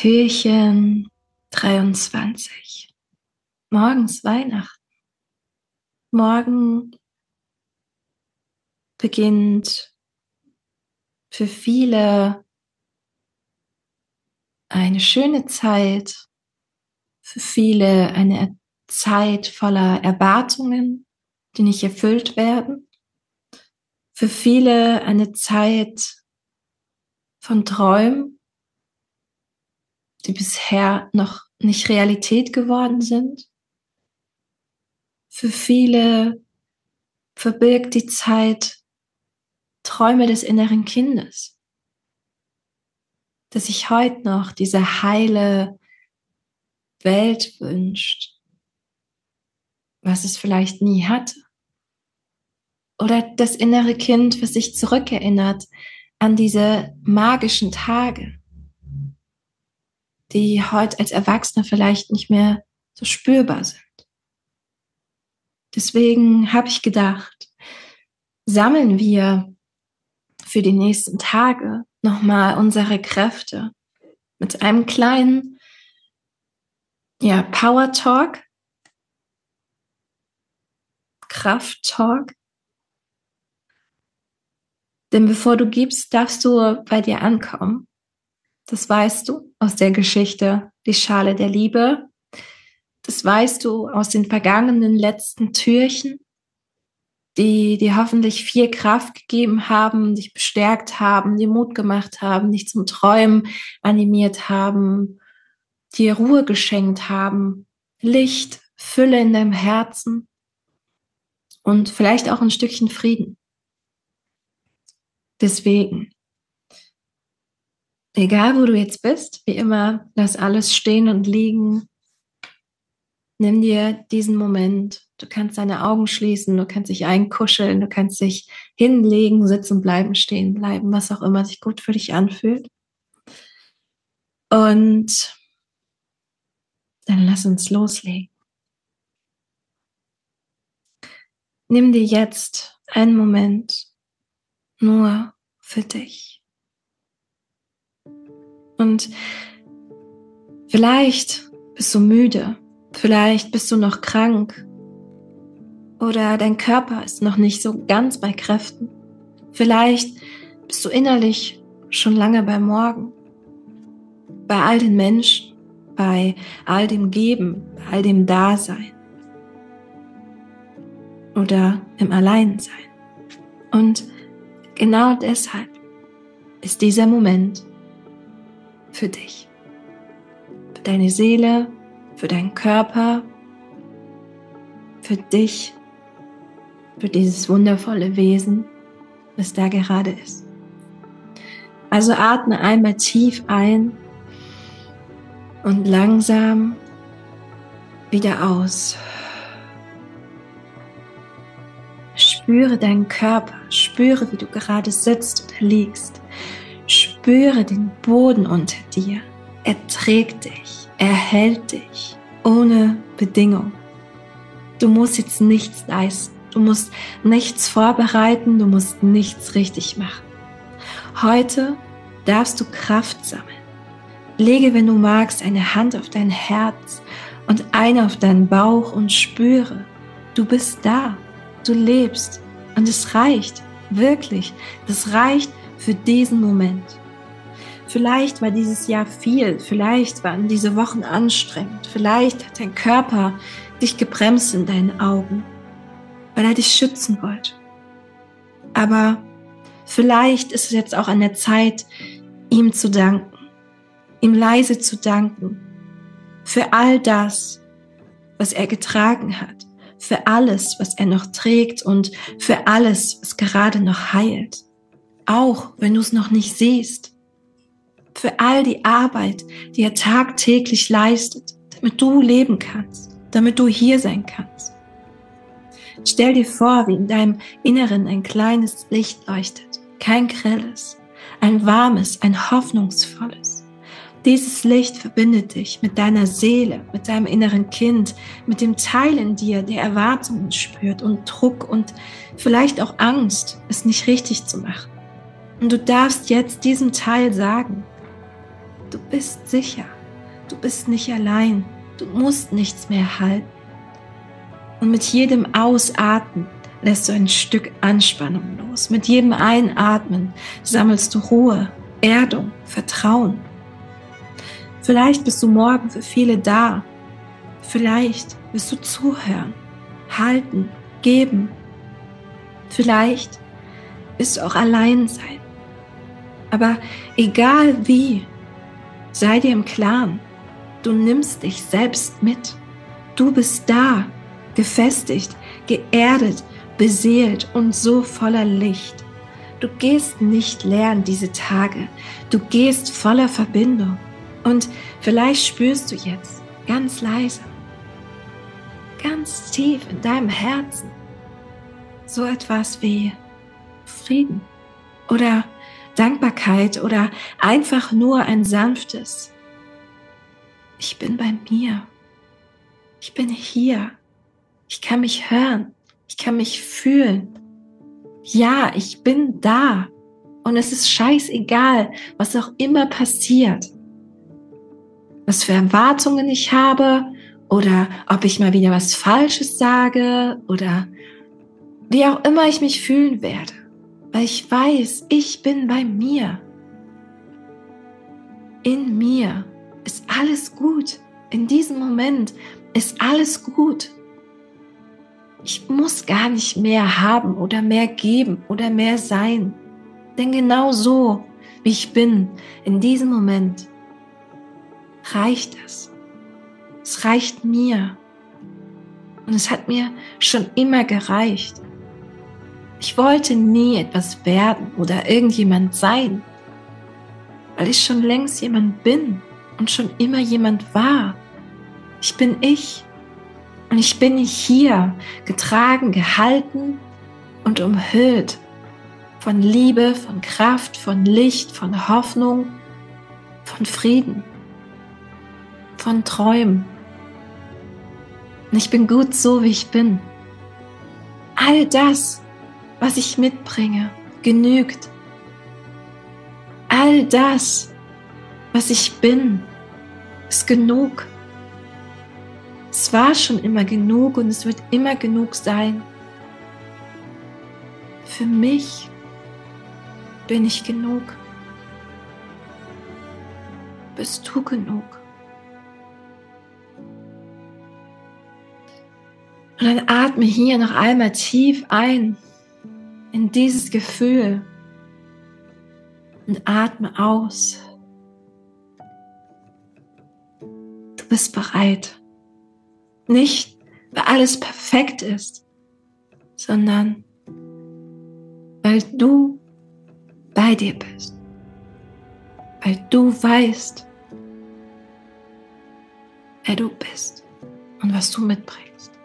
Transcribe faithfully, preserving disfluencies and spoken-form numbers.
Türchen dreiundzwanzig. Morgen ist Weihnachten. Morgen beginnt für viele eine schöne Zeit, für viele eine Zeit voller Erwartungen, die nicht erfüllt werden, für viele eine Zeit von Träumen, die bisher noch nicht Realität geworden sind. Für viele verbirgt die Zeit Träume des inneren Kindes, das sich heute noch diese heile Welt wünscht, was es vielleicht nie hatte. Oder das innere Kind, was sich zurückerinnert an diese magischen Tage, die heute als Erwachsene vielleicht nicht mehr so spürbar sind. Deswegen habe ich gedacht, sammeln wir für die nächsten Tage nochmal unsere Kräfte mit einem kleinen ja, Power Talk, Kraft Talk. Denn bevor du gibst, darfst du bei dir ankommen. Das weißt du aus der Geschichte, die Schale der Liebe. Das weißt du aus den vergangenen letzten Türchen, die dir hoffentlich viel Kraft gegeben haben, dich bestärkt haben, dir Mut gemacht haben, dich zum Träumen animiert haben, dir Ruhe geschenkt haben, Licht, Fülle in deinem Herzen und vielleicht auch ein Stückchen Frieden. Deswegen, egal wo du jetzt bist, wie immer, lass alles stehen und liegen. Nimm dir diesen Moment. Du kannst deine Augen schließen, du kannst dich einkuscheln, du kannst dich hinlegen, sitzen bleiben, stehen bleiben, was auch immer sich gut für dich anfühlt. Und dann lass uns loslegen. Nimm dir jetzt einen Moment nur für dich. Und vielleicht bist du müde, vielleicht bist du noch krank oder dein Körper ist noch nicht so ganz bei Kräften. Vielleicht bist du innerlich schon lange bei Morgen, bei all den Menschen, bei all dem Geben, bei all dem Dasein oder im Alleinsein. Und genau deshalb ist dieser Moment für dich, für deine Seele, für deinen Körper, für dich, für dieses wundervolle Wesen, was da gerade ist. Also atme einmal tief ein und langsam wieder aus. Spüre deinen Körper, spüre, wie du gerade sitzt oder liegst. Spüre den Boden unter dir. Er trägt dich, er hält dich, ohne Bedingung. Du musst jetzt nichts leisten, du musst nichts vorbereiten, du musst nichts richtig machen. Heute darfst du Kraft sammeln. Lege, wenn du magst, eine Hand auf dein Herz und eine auf deinen Bauch und spüre, du bist da, du lebst und es reicht, wirklich, das reicht für diesen Moment. Vielleicht war dieses Jahr viel, vielleicht waren diese Wochen anstrengend, vielleicht hat dein Körper dich gebremst in deinen Augen, weil er dich schützen wollte. Aber vielleicht ist es jetzt auch an der Zeit, ihm zu danken, ihm leise zu danken für all das, was er getragen hat, für alles, was er noch trägt und für alles, was gerade noch heilt. Auch wenn du es noch nicht siehst. Für all die Arbeit, die er tagtäglich leistet, damit du leben kannst, damit du hier sein kannst. Stell dir vor, wie in deinem Inneren ein kleines Licht leuchtet, kein grelles, ein warmes, ein hoffnungsvolles. Dieses Licht verbindet dich mit deiner Seele, mit deinem inneren Kind, mit dem Teil in dir, der Erwartungen spürt und Druck und vielleicht auch Angst, es nicht richtig zu machen. Und du darfst jetzt diesem Teil sagen, du bist sicher, Du bist nicht allein. Du musst nichts mehr halten. Und mit jedem Ausatmen lässt du ein Stück Anspannung los. Mit jedem Einatmen sammelst du Ruhe, Erdung, Vertrauen. Vielleicht bist du morgen für viele da. Vielleicht wirst du zuhören, halten, geben. Vielleicht wirst du auch allein sein. Aber egal wie, sei dir im Klaren, du nimmst dich selbst mit. Du bist da, gefestigt, geerdet, beseelt und so voller Licht. Du gehst nicht leer in diese Tage. Du gehst voller Verbindung. Und vielleicht spürst du jetzt ganz leise, ganz tief in deinem Herzen so etwas wie Frieden oder Dankbarkeit oder einfach nur ein sanftes: Ich bin bei mir. Ich bin hier. Ich kann mich hören. Ich kann mich fühlen. Ja, ich bin da. Und es ist scheißegal, was auch immer passiert. Was für Erwartungen ich habe oder ob ich mal wieder was Falsches sage oder wie auch immer ich mich fühlen werde. Weil ich weiß, ich bin bei mir. In mir ist alles gut. In diesem Moment ist alles gut. Ich muss gar nicht mehr haben oder mehr geben oder mehr sein. Denn genau so, wie ich bin, in diesem Moment, reicht es. Es reicht mir. Und es hat mir schon immer gereicht. Ich wollte nie etwas werden oder irgendjemand sein, weil ich schon längst jemand bin und schon immer jemand war. Ich bin ich. Und ich bin hier, getragen, gehalten und umhüllt von Liebe, von Kraft, von Licht, von Hoffnung, von Frieden, von Träumen. Und ich bin gut so, wie ich bin. All das, was ich mitbringe, genügt. All das, was ich bin, ist genug. Es war schon immer genug und es wird immer genug sein. Für mich bin ich genug. Bist du genug? Und dann atme hier noch einmal tief ein in dieses Gefühl und atme aus. Du bist bereit. Nicht, weil alles perfekt ist, sondern weil du bei dir bist. Weil du weißt, wer du bist und was du mitbringst.